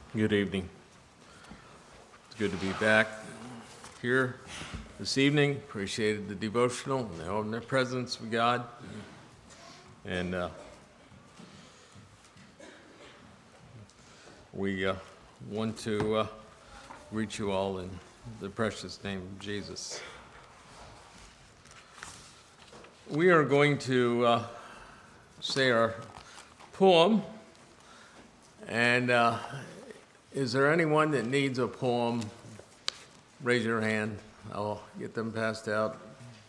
Good evening. It's good to be back here this evening. Appreciated the devotional and in the presence of God. And we want to greet you all in the precious name of Jesus. We are going to say our poem. And is there anyone that needs a poem? Raise your hand. I'll get them passed out.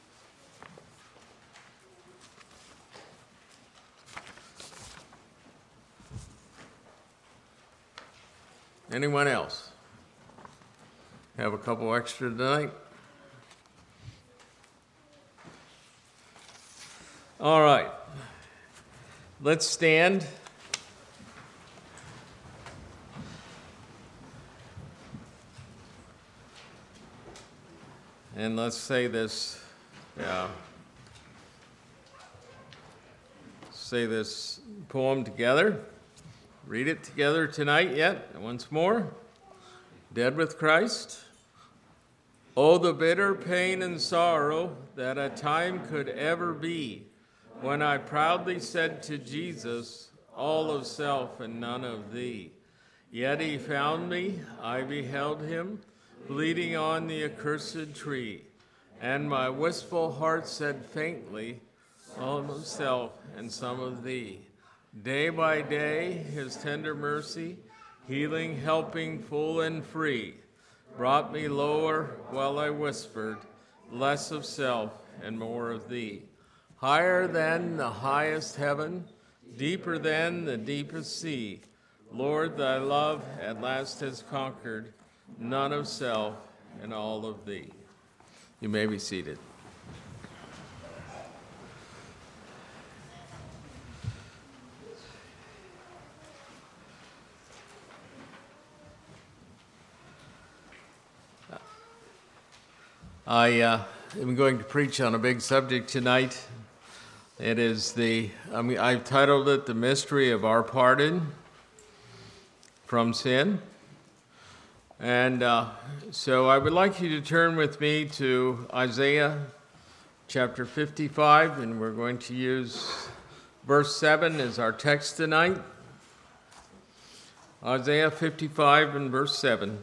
Anyone else? Have a couple extra tonight? All right. Let's stand. And let's say this, say this poem together. Read it together tonight yet, once more. Dead with Christ. Oh, the bitter pain and sorrow that a time could ever be, when I proudly said to Jesus, all of self and none of thee. Yet he found me, I beheld him, bleeding on the accursed tree, and my wistful heart said faintly, all of self and some of thee. Day by day, his tender mercy, healing, helping, full and free, brought me lower while I whispered, less of self and more of thee. Higher than the highest heaven, deeper than the deepest sea, Lord, thy love at last has conquered none of self and all of thee. You may be seated. I am going to preach on a big subject tonight. It is I've titled it The Mystery of Our Pardon from Sin. And so I would like you to turn with me to Isaiah chapter 55, and we're going to use verse 7 as our text tonight. Isaiah 55 and verse 7.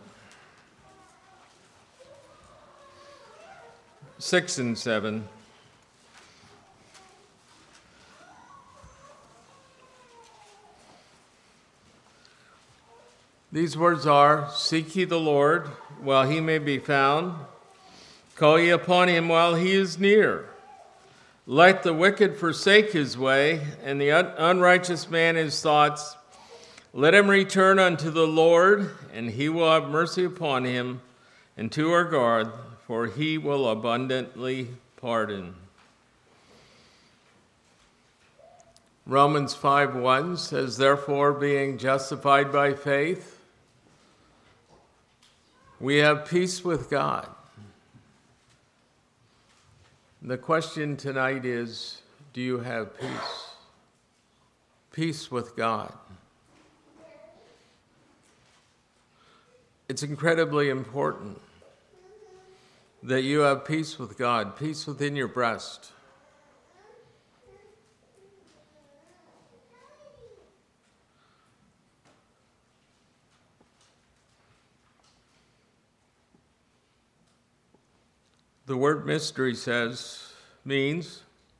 6 and 7. These words are, seek ye the Lord while he may be found. Call ye upon him while he is near. Let the wicked forsake his way, and the unrighteous man his thoughts. Let him return unto the Lord, and he will have mercy upon him, and to our God, for he will abundantly pardon. Romans 5:1 says, therefore, being justified by faith, we have peace with God. The question tonight is, do you have peace? Peace with God. It's incredibly important that you have peace with God, peace within your breast. The word mystery means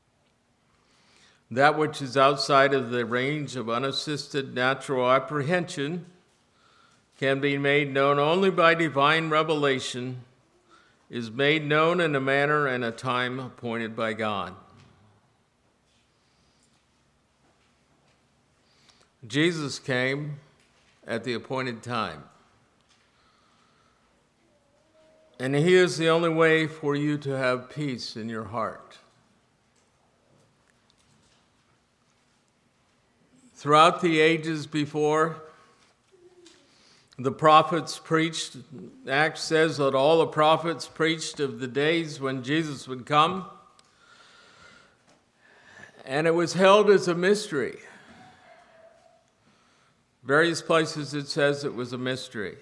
that which is outside of the range of unassisted natural apprehension can be made known only by divine revelation, is made known in a manner and a time appointed by God. Jesus came at the appointed time. And he is the only way for you to have peace in your heart. Throughout the ages before, the prophets preached. Acts says that all the prophets preached of the days when Jesus would come. And it was held as a mystery. Various places it says it was a mystery.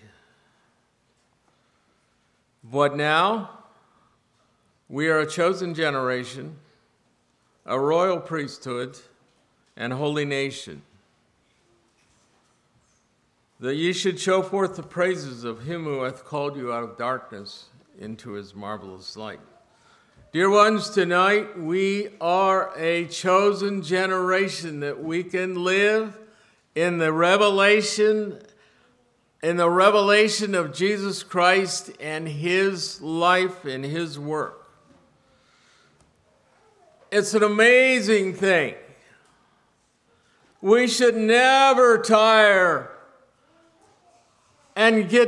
But now, we are a chosen generation, a royal priesthood, and holy nation, that ye should show forth the praises of him who hath called you out of darkness into his marvelous light. Dear ones, tonight we are a chosen generation that we can live in the revelation of Jesus Christ and his life and his work. It's an amazing thing. We should never tire and get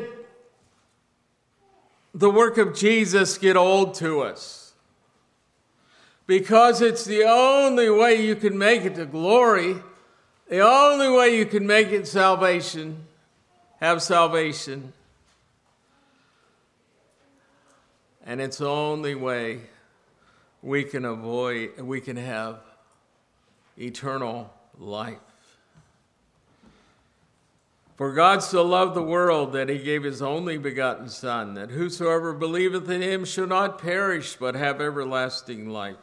the work of Jesus get old to us, because it's the only way you can make it to glory, the only way you can make it have salvation, and it's the only way we can have eternal life. For God so loved the world that he gave his only begotten Son, that whosoever believeth in him shall not perish, but have everlasting life.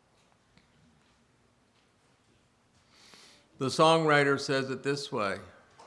The songwriter says it this way: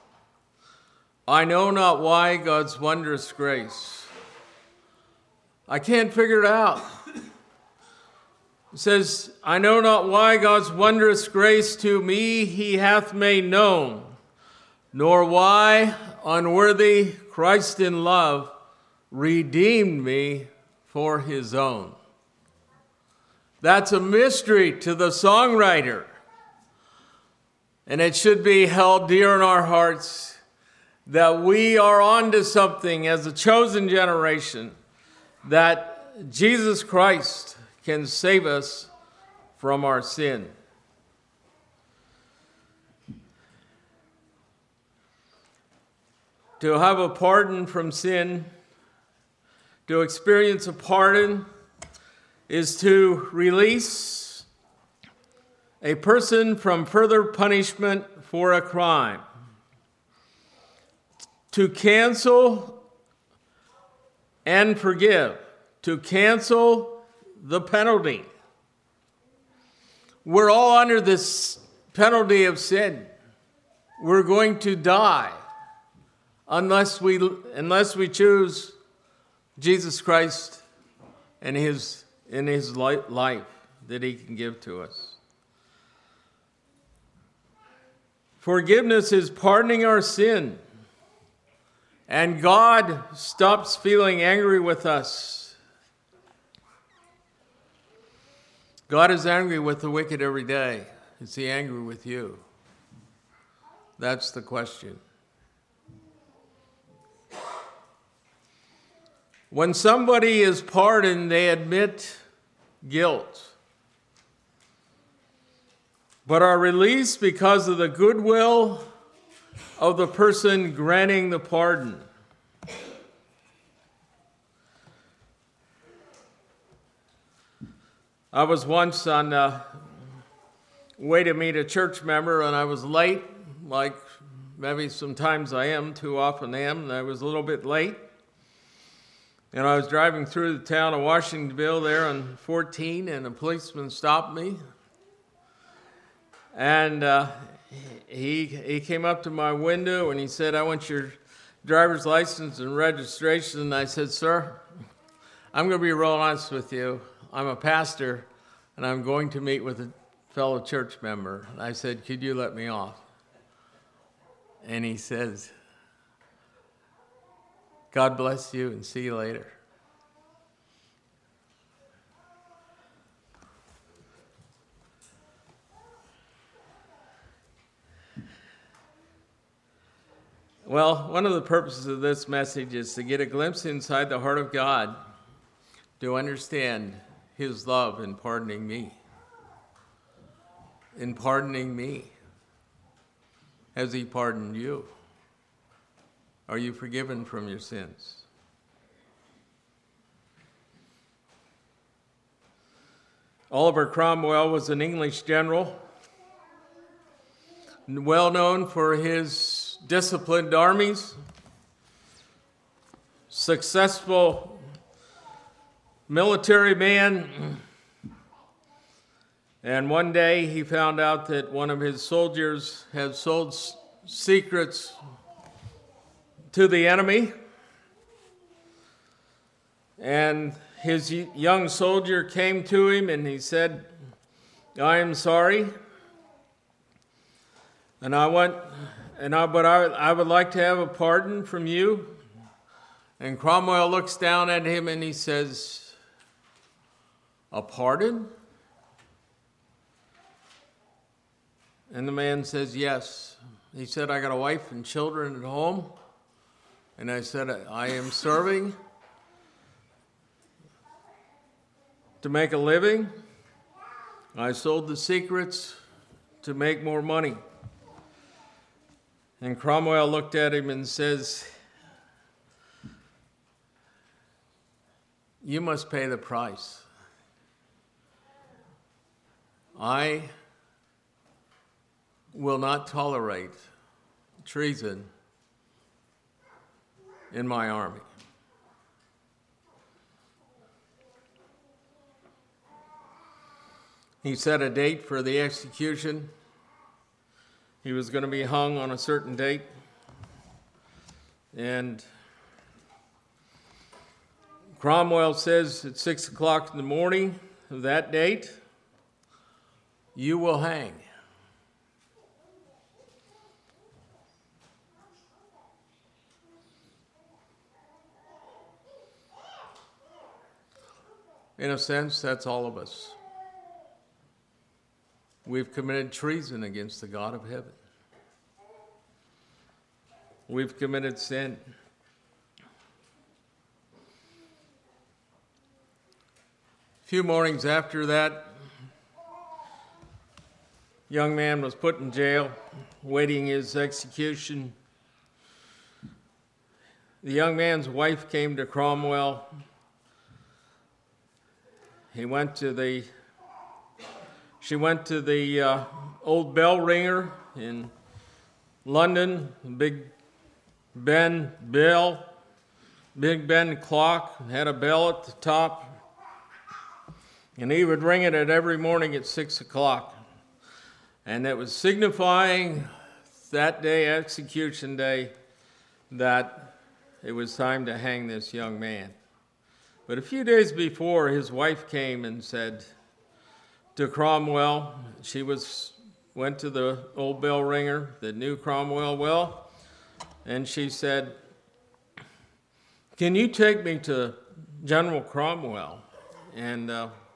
I know not why God's wondrous grace. I can't figure it out. It says, I know not why God's wondrous grace to me he hath made known, nor why unworthy Christ in love redeemed me for his own. That's a mystery to the songwriter. And it should be held dear in our hearts that we are onto something as a chosen generation, that Jesus Christ can save us from our sin. To have a pardon from sin, to experience a pardon, is to release a person from further punishment for a crime, to cancel and forgive, to cancel the penalty. We're all under this penalty of sin. We're going to die unless we choose Jesus Christ and his life that he can give to us. Forgiveness is pardoning our sin, and God stops feeling angry with us. God is angry with the wicked every day. Is he angry with you? That's the question. When somebody is pardoned, they admit guilt, but are released because of the goodwill of the person granting the pardon. I was once on the way to meet a church member, and I was late, like maybe sometimes I am, too often am, and I was a little bit late. And I was driving through the town of Washingtonville there on 14, and a policeman stopped me. And he came up to my window and he said, I want your driver's license and registration. And I said, sir, I'm going to be real honest with you. I'm a pastor and I'm going to meet with a fellow church member. And I said, could you let me off? And he says, God bless you and see you later. Well, one of the purposes of this message is to get a glimpse inside the heart of God, to understand his love in pardoning me. In pardoning me. Has he pardoned you? Are you forgiven from your sins? Oliver Cromwell was an English general, well known for his disciplined armies, successful military man. And one day he found out that one of his soldiers had sold secrets to the enemy. And his young soldier came to him and he said, "I am sorry. And I would like to have a pardon from you." And Cromwell looks down at him and he says, "A pardon?" And the man says, "Yes." He said, "I got a wife and children at home." And I said, "I am serving to make a living. I sold the secrets to make more money." And Cromwell looked at him and says, "You must pay the price. I will not tolerate treason in my army." He set a date for the execution. He was going to be hung on a certain date. And Cromwell says at 6 o'clock in the morning of that date, "You will hang." In a sense, that's all of us. We've committed treason against the God of heaven. We've committed sin. A few mornings after that, young man was put in jail, waiting his execution. The young man's wife came to Cromwell. She went to the old bell ringer in London, Big Ben clock, had a bell at the top. And he would ring it every morning at 6 o'clock. And it was signifying that day, execution day, that it was time to hang this young man. But a few days before, his wife came and said to Cromwell, went to the old bell ringer that knew Cromwell well, and she said, "Can you take me to General Cromwell?" And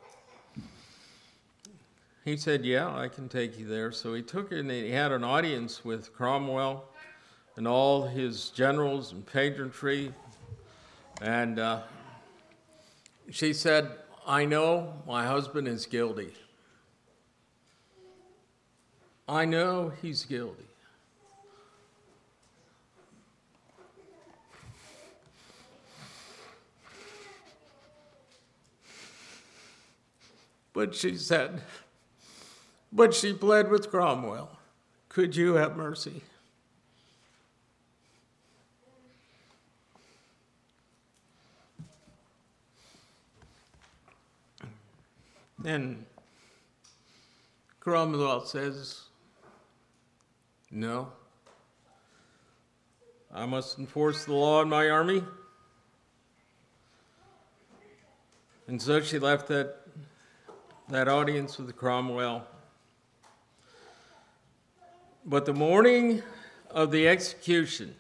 he said, "Yeah, I can take you there." So he took her and he had an audience with Cromwell and all his generals and pageantry. And she said, "I know my husband is guilty. I know he's guilty. But she pled with Cromwell, 'Could you have mercy?' And Cromwell says, 'No, I must enforce the law in my army.' And so she left that audience with Cromwell. But the morning of the execution,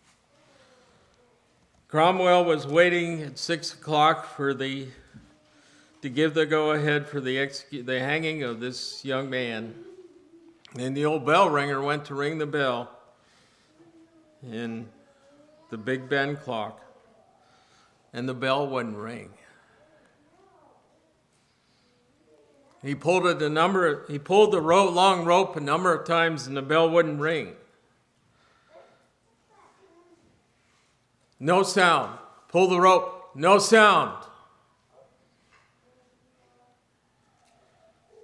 Cromwell was waiting at 6 o'clock to give the go-ahead for the hanging of this young man. And the old bell ringer went to ring the bell in the Big Ben clock, and the bell wouldn't ring. He pulled the long rope a number of times, and the bell wouldn't ring. No sound. Pull the rope. No sound.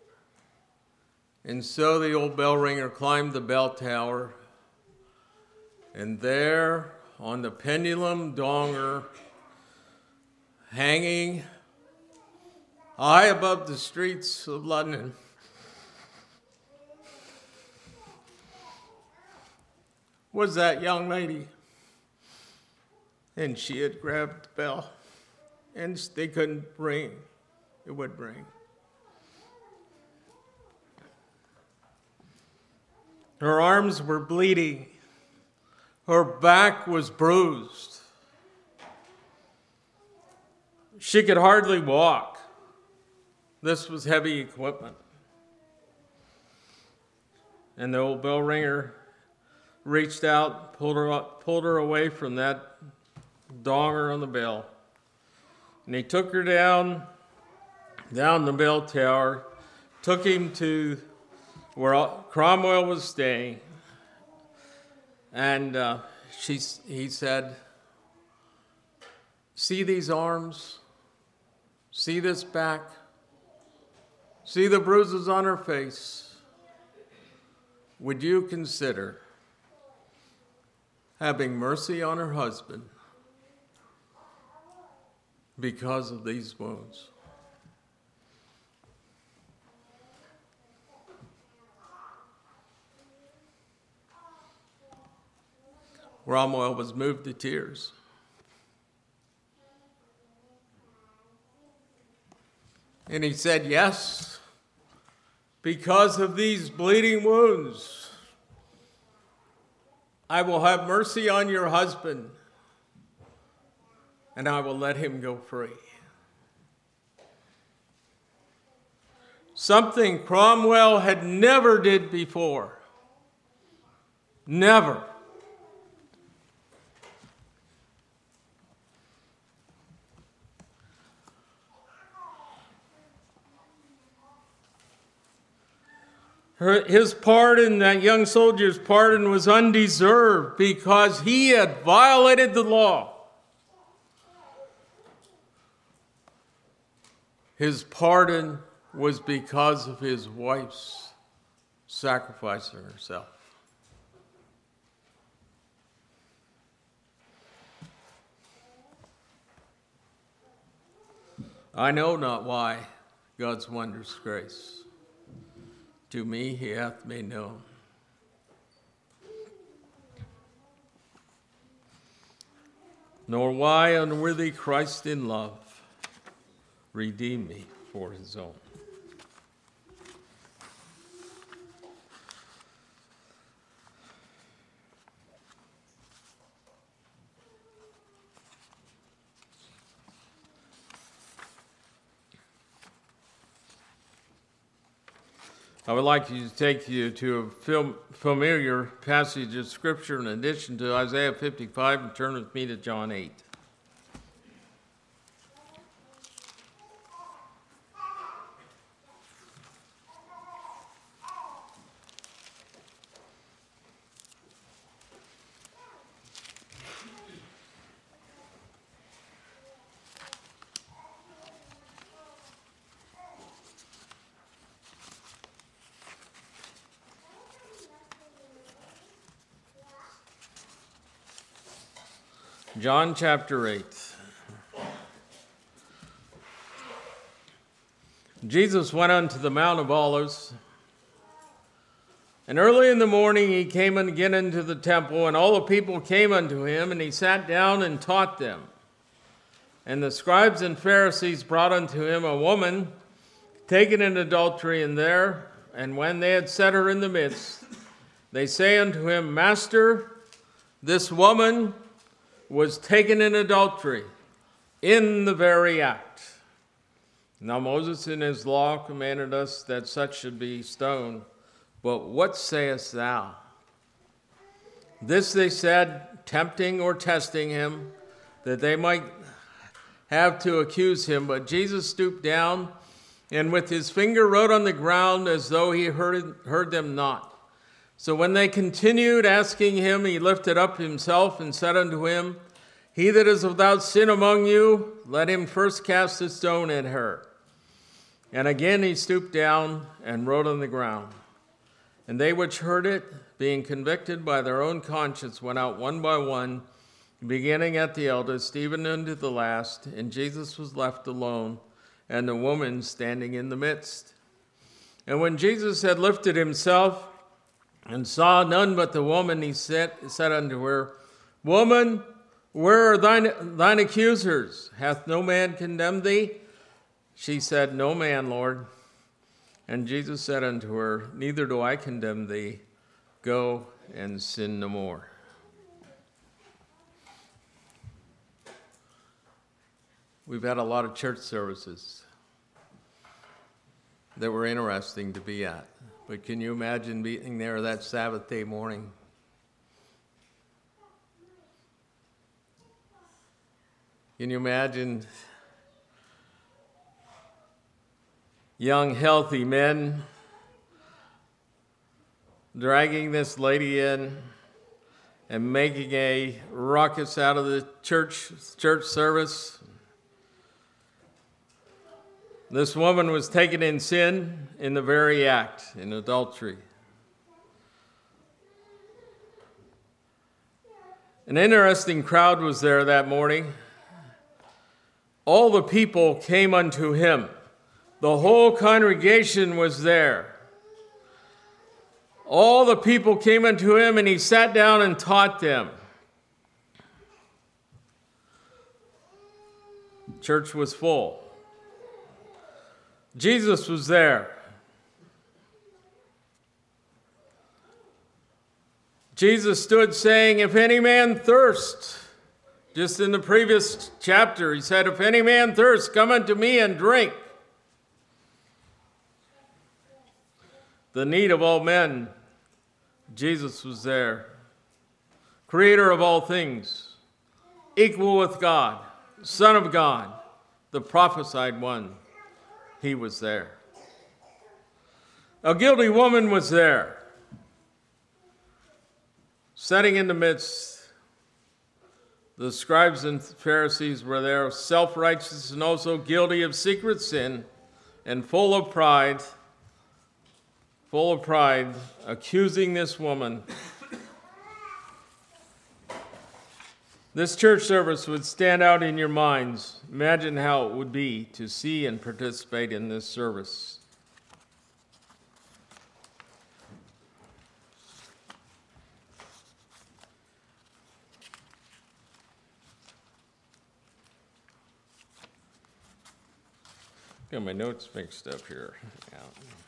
And so the old bell ringer climbed the bell tower And there on the pendulum donger, hanging high above the streets of London, was that young lady. And she had grabbed the bell, and they couldn't ring. It would ring. Her arms were bleeding. Her back was bruised. She could hardly walk. This was heavy equipment. And the old bell ringer reached out, pulled her away from that donger on the bell. And he took her down the bell tower, took him to where Cromwell was staying. And he said, "See these arms? See this back? See the bruises on her face? Would you consider having mercy on her husband because of these wounds?" Cromwell was moved to tears. And he said, "Yes, because of these bleeding wounds, I will have mercy on your husband, and I will let him go free." Something Cromwell had never did before. Never. His pardon, that young soldier's pardon, was undeserved because he had violated the law. His pardon was because of his wife's sacrificing herself. I know not why God's wondrous grace to me he hath made known. Nor why unworthy Christ in love redeemed me for his own. I would like to take you to a familiar passage of Scripture in addition to Isaiah 55, and turn with me to John 8. John chapter 8. Jesus went unto the Mount of Olives, and early in the morning he came again into the temple, and all the people came unto him, and he sat down and taught them. And the scribes and Pharisees brought unto him a woman taken in adultery, and when they had set her in the midst, they say unto him, Master, this woman was taken in adultery in the very act. Now Moses in his law commanded us that such should be stoned. But what sayest thou? This they said, tempting or testing him, that they might have to accuse him. But Jesus stooped down, and with his finger wrote on the ground as though he heard them not. So when they continued asking him, he lifted up himself and said unto him, He that is without sin among you, let him first cast a stone at her. And again he stooped down and wrote on the ground. And they which heard it being convicted by their own conscience, went out one by one, beginning at the eldest, even unto the last, and Jesus was left alone, and the woman standing in the midst. And when Jesus had lifted himself and saw none but the woman, he said unto her, Woman, where are thine accusers? Hath no man condemned thee? She said, No man, Lord. And Jesus said unto her, Neither do I condemn thee. Go and sin no more. We've had a lot of church services that were interesting to be at. But can you imagine being there that Sabbath day morning? Can you imagine young, healthy men dragging this lady in and making a ruckus out of the church service? This woman was taken in sin in the very act, in adultery. An interesting crowd was there that morning. All the people came unto him. The whole congregation was there. All the people came unto him, and he sat down and taught them. Church was full. Jesus was there. Jesus stood saying, If any man thirst, just in the previous chapter, he said, If any man thirst, come unto me and drink. The need of all men, Jesus was there. Creator of all things, equal with God, Son of God, the prophesied one. He was there. A guilty woman was there, sitting in the midst. The scribes and Pharisees were there, self-righteous and also guilty of secret sin, and full of pride, accusing this woman. This church service would stand out in your minds. Imagine how it would be to see and participate in this service. Got my notes mixed up here. Yeah.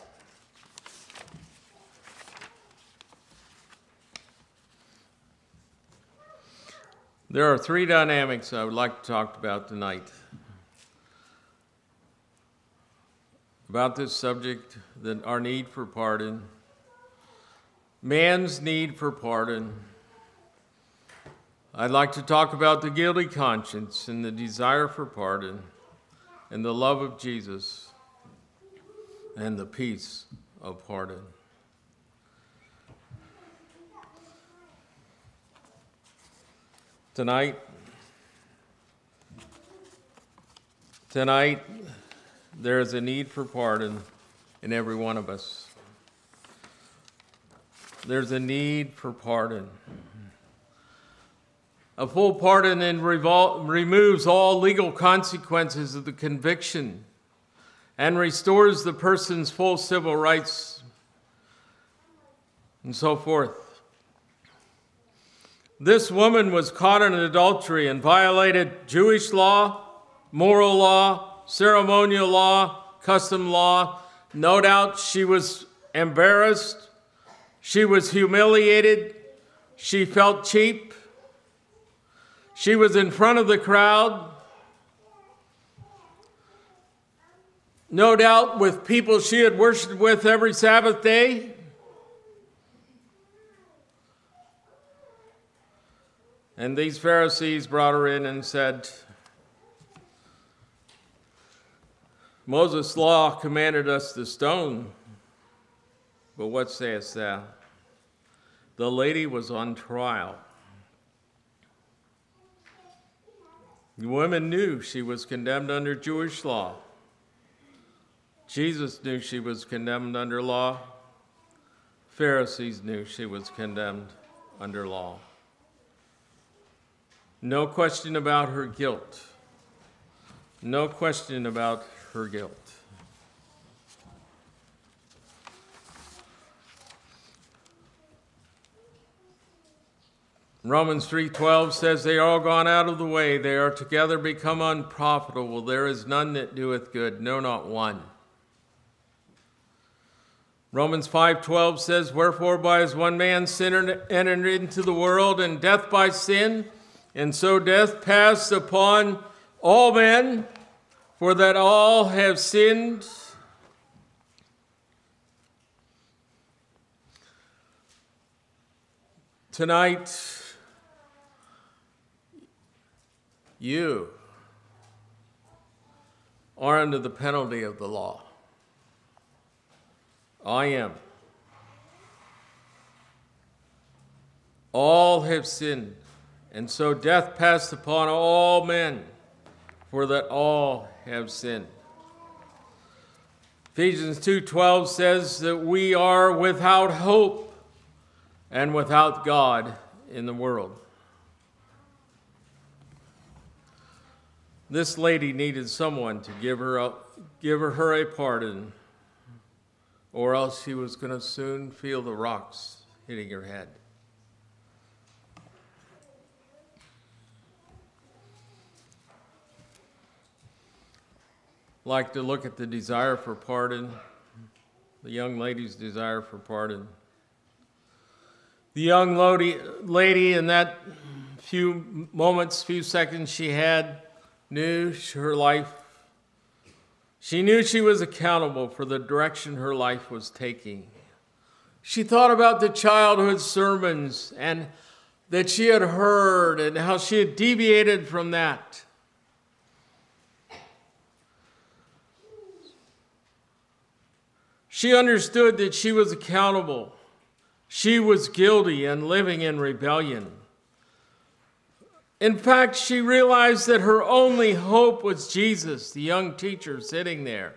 There are three dynamics I would like to talk about tonight. About this subject, that our need for pardon, man's need for pardon. I'd like to talk about the guilty conscience and the desire for pardon, and the love of Jesus, and the peace of pardon. Tonight, there is a need for pardon in every one of us. There's a need for pardon. A full pardon removes all legal consequences of the conviction and restores the person's full civil rights and so forth. This woman was caught in adultery and violated Jewish law, moral law, ceremonial law, custom law. No doubt she was embarrassed. She was humiliated. She felt cheap. She was in front of the crowd. No doubt with people she had worshiped with every Sabbath day. And these Pharisees brought her in and said, Moses' law commanded us to stone, but what sayest thou? The lady was on trial. The woman knew she was condemned under Jewish law. Jesus knew she was condemned under law. Pharisees knew she was condemned under law. No question about her guilt. No question about her guilt. Romans 3:12 says, they are all gone out of the way. They are together become unprofitable. There is none that doeth good, no, not one. Romans 5:12 says, wherefore by as one man sin entered into the world, and death by sin, and so death passed upon all men, for that all have sinned. Tonight, you are under the penalty of the law. I am. All have sinned, and so death passed upon all men, for that all have sinned. Ephesians 2:12 says that we are without hope and without God in the world. This lady needed someone to give her a pardon, or else she was going to soon feel the rocks hitting her head. I'd like to look at the desire for pardon, the young lady's desire for pardon. The young lady in that few moments, few seconds she had, knew her life. She knew she was accountable for the direction her life was taking. She thought about the childhood sermons and that she had heard and how she had deviated from that. She understood that she was accountable. She was guilty and living in rebellion. In fact, she realized that her only hope was Jesus, the young teacher sitting there.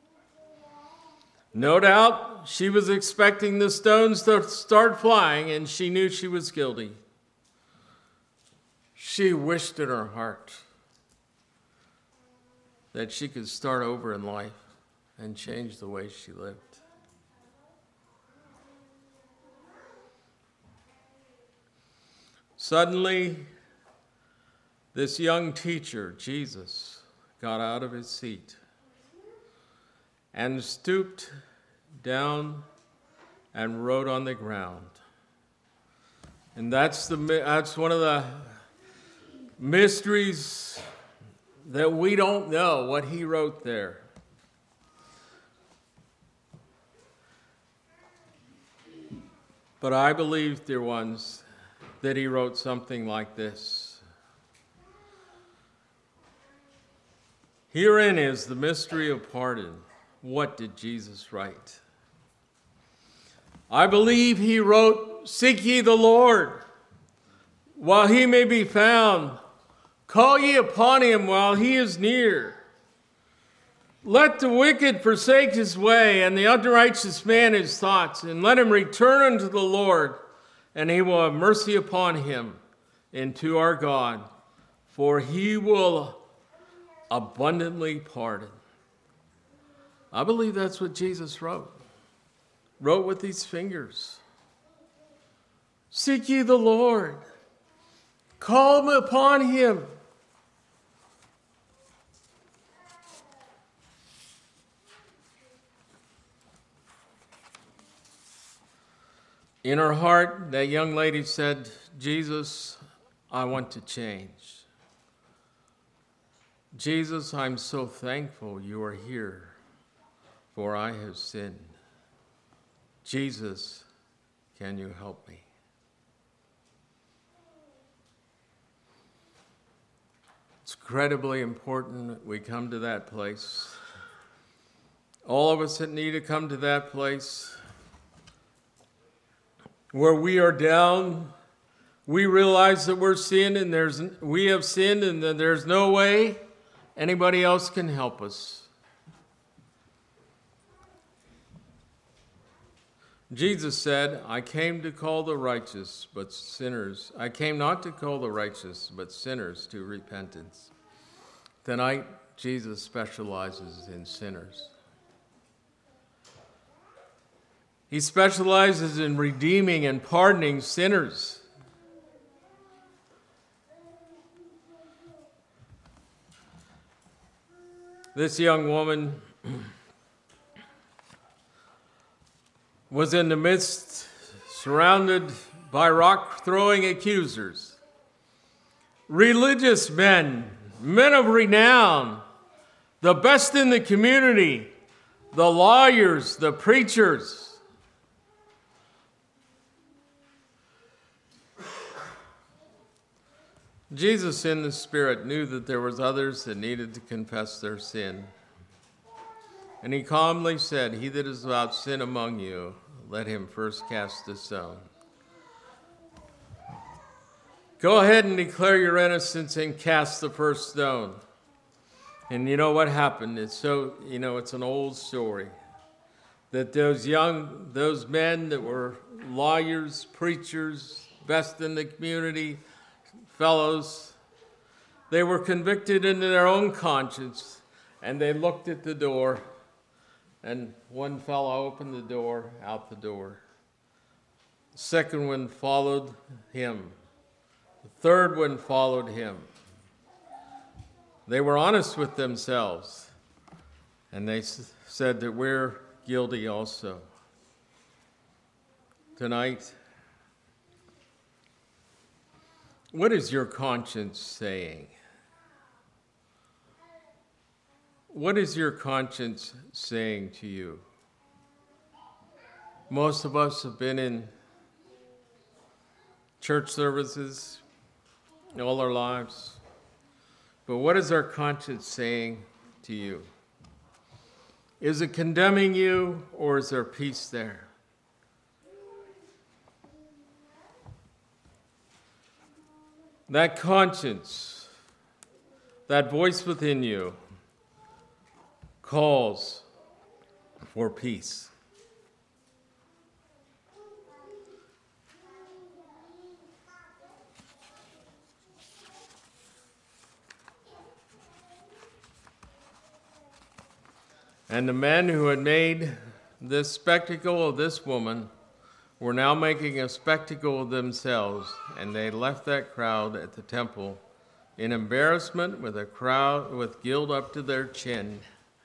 No doubt, she was expecting the stones to start flying, and she knew she was guilty. She wished in her heart that she could start over in life and change the way she lived. Suddenly, this young teacher, Jesus, got out of his seat and stooped down and wrote on the ground. And that's one of the mysteries that we don't know what he wrote there. But I believe, dear ones, that he wrote something like this. Herein is the mystery of pardon. What did Jesus write? I believe he wrote, seek ye the Lord while he may be found. Call ye upon him while he is near. Let the wicked forsake his way, and the unrighteous man his thoughts, and let him return unto the Lord, and he will have mercy upon him and to our God, for he will abundantly pardon. I believe that's what Jesus wrote with these fingers. Seek ye the Lord. Call upon him. In her heart, that young lady said, Jesus, I want to change. Jesus, I'm so thankful you are here, for I have sinned. Jesus, can you help me? It's incredibly important that we come to that place. All of us that need to come to that place where we are down, we realize that we're sin and we have sinned, and that there's no way anybody else can help us. Jesus said, I came to call the righteous, but sinners. I came not to call the righteous, but sinners to repentance. Tonight, Jesus specializes in sinners. He specializes in redeeming and pardoning sinners. This young woman was in the midst, surrounded by rock-throwing accusers, religious men, men of renown, the best in the community, the lawyers, the preachers. Jesus in the Spirit knew that there was others that needed to confess their sin. And he calmly said, he that is without sin among you, let him first cast a stone. Go ahead and declare your innocence and cast the first stone. And you know what happened? It's an old story. That those men that were lawyers, preachers, best in the community, fellows, they were convicted in their own conscience, and they looked at the door, and one fellow opened the door, out the door. The second one followed him. The third one followed him. They were honest with themselves, and they said that we're guilty also. Tonight, what is your conscience saying? What is your conscience saying to you? Most of us have been in church services all our lives. But what is our conscience saying to you? Is it condemning you, or is there peace there? That conscience, that voice within you, calls for peace. And the men who had made this spectacle of this woman were now making a spectacle of themselves, and they left that crowd at the temple in embarrassment, with a crowd with guilt up to their chin.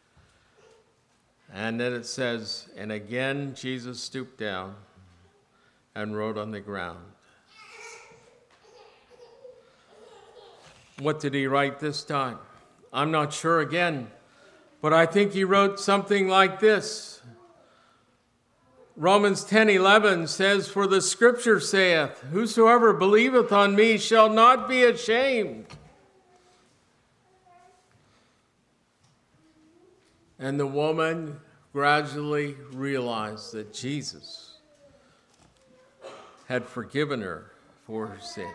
And then it says, and again Jesus stooped down and wrote on the ground. What did he write this time? I'm not sure again, but I think he wrote something like this. Romans 10:11 says, for the scripture saith, whosoever believeth on me shall not be ashamed. And the woman gradually realized that Jesus had forgiven her for her sin.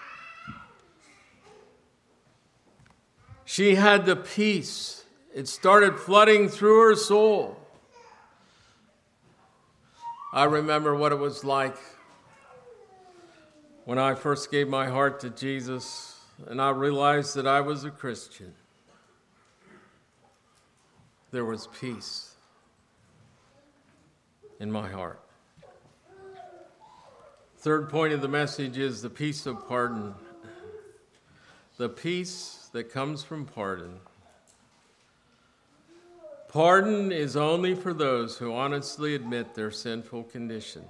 She had the peace. It started flooding through her soul. I remember what it was like when I first gave my heart to Jesus and I realized that I was a Christian. There was peace in my heart. Third point of the message is the peace of pardon. The peace that comes from pardon. Pardon is only for those who honestly admit their sinful condition.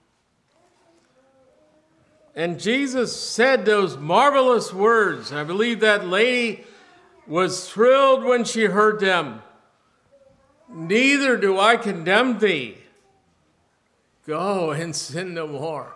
And Jesus said those marvelous words. I believe that lady was thrilled when she heard them. Neither do I condemn thee. Go and sin no more.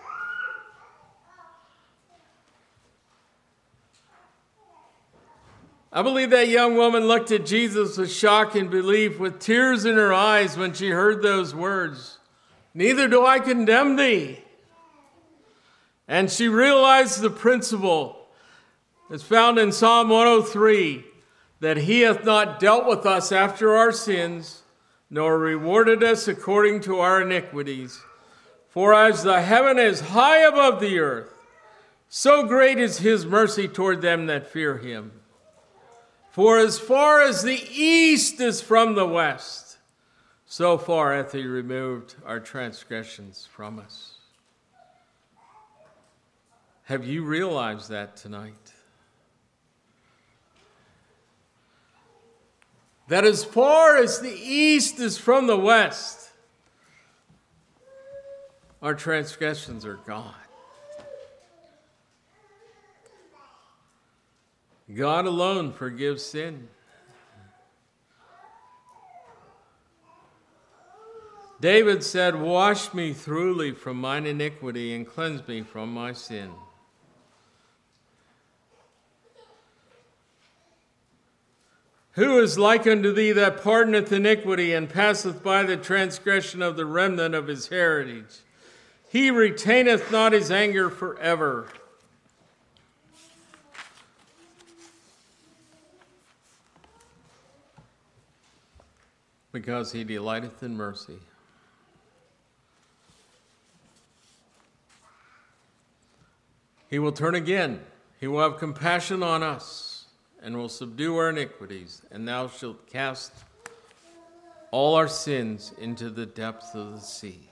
I believe that young woman looked at Jesus with shock and belief, with tears in her eyes when she heard those words. Neither do I condemn thee. And she realized the principle that's found in Psalm 103, that he hath not dealt with us after our sins, nor rewarded us according to our iniquities. For as the heaven is high above the earth, so great is his mercy toward them that fear him. For as far as the east is from the west, so far hath he removed our transgressions from us. Have you realized that tonight? That as far as the east is from the west, our transgressions are gone. God alone forgives sin. David said, "Wash me thoroughly from mine iniquity and cleanse me from my sin." Who is like unto thee that pardoneth iniquity and passeth by the transgression of the remnant of his heritage? He retaineth not his anger forever. Because he delighteth in mercy. He will turn again. He will have compassion on us and will subdue our iniquities, and thou shalt cast all our sins into the depths of the sea.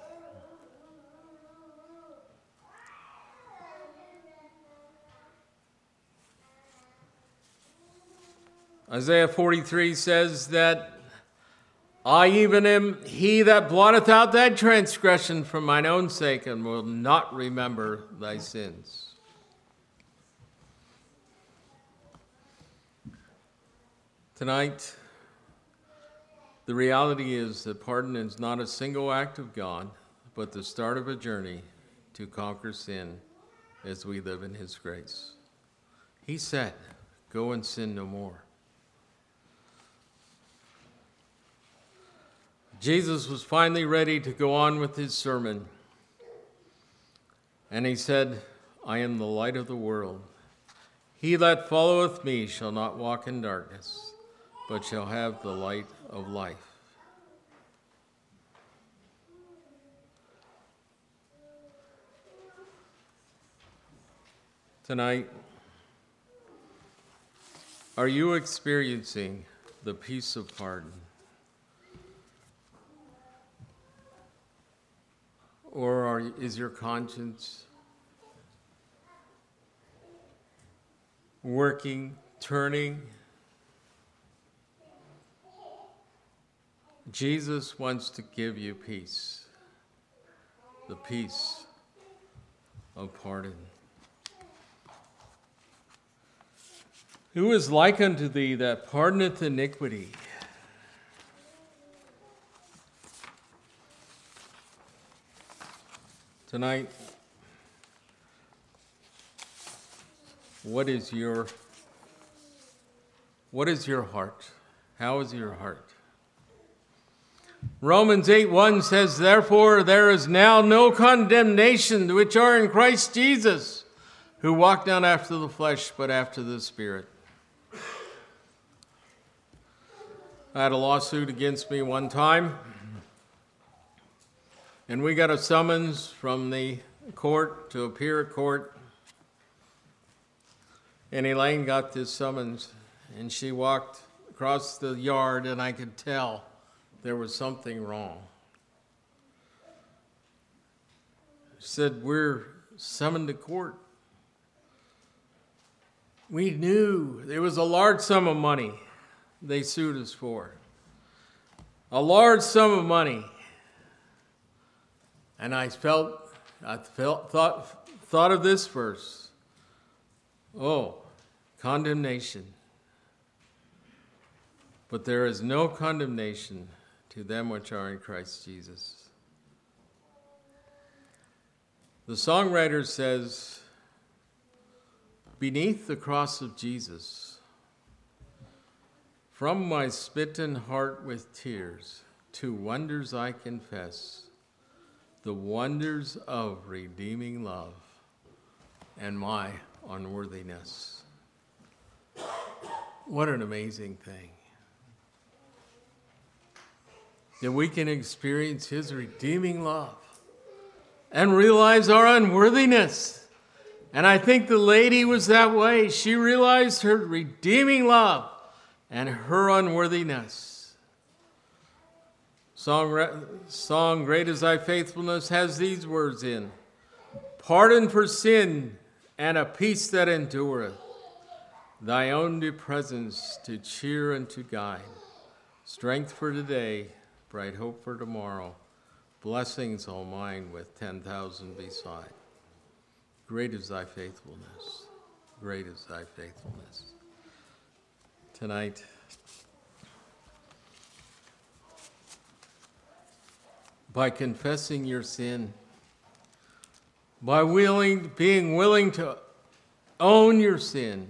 Isaiah 43 says that I even am he that blotteth out thy transgression for mine own sake, and will not remember thy sins. Tonight, the reality is that pardon is not a single act of God, but the start of a journey to conquer sin as we live in his grace. He said, "Go and sin no more." Jesus was finally ready to go on with his sermon. And he said, "I am the light of the world. He that followeth me shall not walk in darkness, but shall have the light of life." Tonight, are you experiencing the peace of pardon? Or is your conscience working, turning? Jesus wants to give you peace, the peace of pardon. Who is like unto thee that pardoneth iniquity? Tonight, what is your heart? How is your heart? Romans 8:1 says, "Therefore there is now no condemnation which are in Christ Jesus, who walk not after the flesh, but after the Spirit." I had a lawsuit against me one time, and we got a summons from the court to appear at court. And Elaine got this summons, and she walked across the yard, and I could tell there was something wrong. She said, "We're summoned to court." We knew there was a large sum of money they sued us for. A large sum of money. And I thought of this verse. Oh, condemnation. But there is no condemnation to them which are in Christ Jesus. The songwriter says, "Beneath the cross of Jesus, from my smitten heart with tears, two wonders I confess, the wonders of redeeming love and my unworthiness." What an amazing thing. that we can experience his redeeming love and realize our unworthiness. And I think the lady was that way. She realized her redeeming love and her unworthiness. Song Great Is Thy Faithfulness has these words in: pardon for sin and a peace that endureth, thy own dear presence to cheer and to guide, strength for today, bright hope for tomorrow, blessings all mine with 10,000 beside. Great is thy faithfulness. Great is thy faithfulness. Tonight, by confessing your sin, by being willing to own your sin,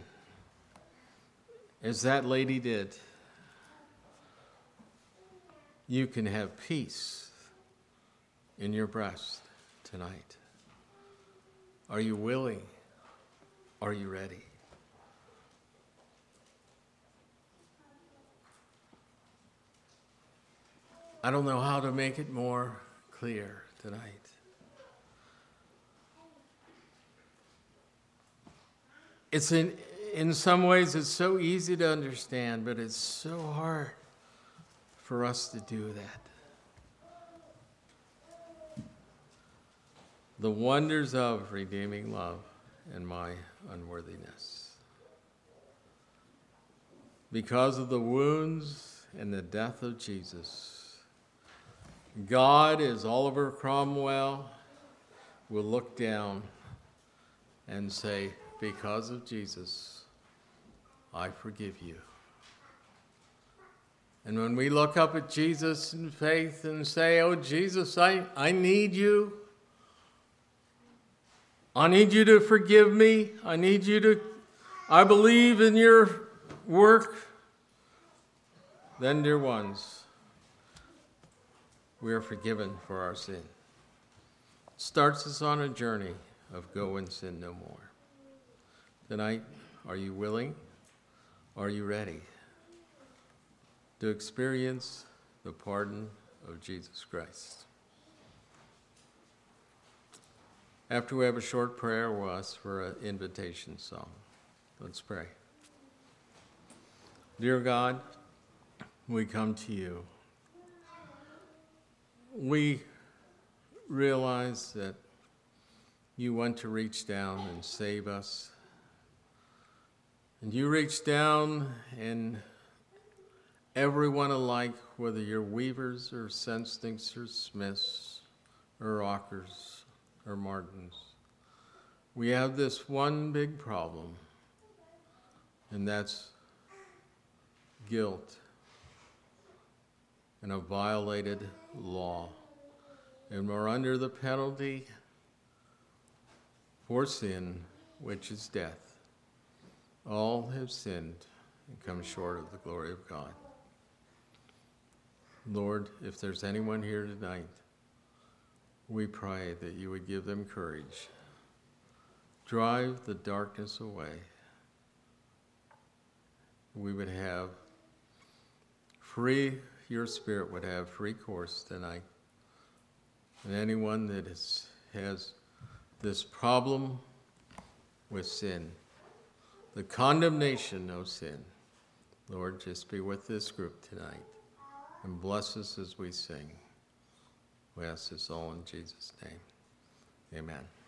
as that lady did, you can have peace in your breast tonight. Are you willing? Are you ready? I don't know how to make it more clear tonight. It's in some ways it's so easy to understand, but it's so hard for us to do that. The wonders of redeeming love and my unworthiness. Because of the wounds and the death of Jesus, God, as Oliver Cromwell will look down and say, because of Jesus, I forgive you. And when we look up at Jesus in faith and say, oh, Jesus, I need you. I need you to forgive me. I believe in your work. Then, dear ones, we are forgiven for our sin. It starts us on a journey of go and sin no more. Tonight, are you willing? Are you ready to experience the pardon of Jesus Christ? After we have a short prayer, we'll ask for an invitation song. Let's pray. Dear God, we come to you. We realize that you want to reach down and save us. And you reach down, and everyone alike, whether you're weavers or sensniks or smiths or rockers or Martins, we have this one big problem, and that's guilt and a violated law. And we're under the penalty for sin, which is death. All have sinned and come short of the glory of God. Lord, if there's anyone here tonight, we pray that you would give them courage. Drive the darkness away. We would have your Spirit would have free course tonight. And anyone that has this problem with sin, the condemnation of sin, Lord, just be with this group tonight and bless us as we sing. We ask this all in Jesus' name. Amen.